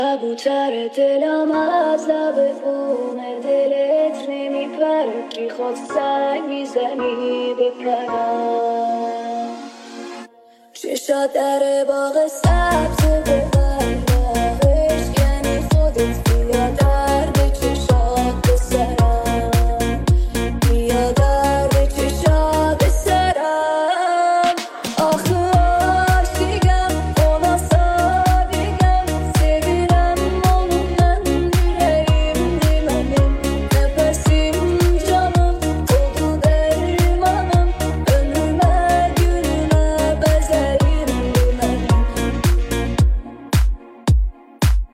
کبوتر دلم از لب خونه دلت نمیپره، میخواد سنگ میزنی بپرم. چشات در باغ سبز ببر راهش، یعنی خودت